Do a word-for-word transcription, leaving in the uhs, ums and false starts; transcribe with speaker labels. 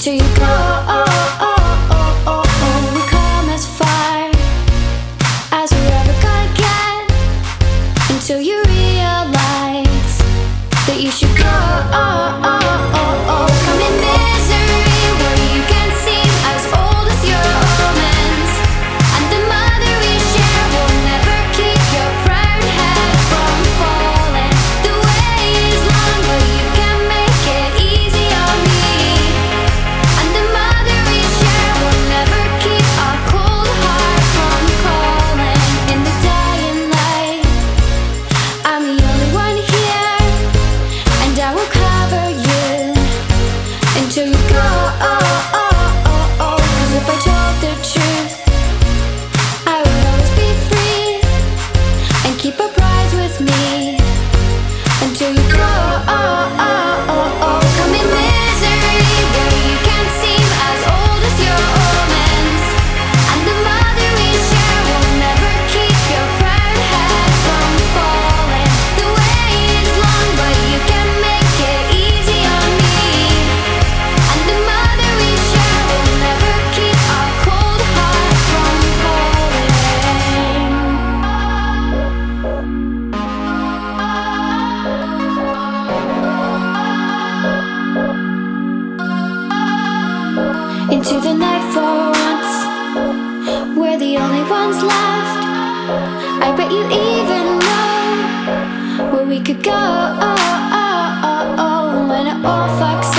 Speaker 1: until you go. Oh, oh, oh, oh, oh. We come as far as we're ever gonna get, until you realize that you should go. Oh, oh, oh, oh. Come in misery where you can seem as old as your omens, and the mother we share will never keep your proud head from falling. The way is long, but you can make it easy on me, and the mother we share will never keep our cold heart from calling. In the dying light, I'm the only one here, and I will cover you until you go. Oh, oh, oh, oh. 'Cause if I told the truth, I would always be free and keep a prize with me until you go. Oh, oh, oh, oh. Come in misery where you can seem as old as your omens, and the mother we share will never keep your proud head from falling. The way is long, but you can make it easy on me, and the mother we share will never keep our cold heart from calling. Into the night for once, we're the only ones left. I bet you even know where we could go. Oh, oh, oh, oh. When it all fucks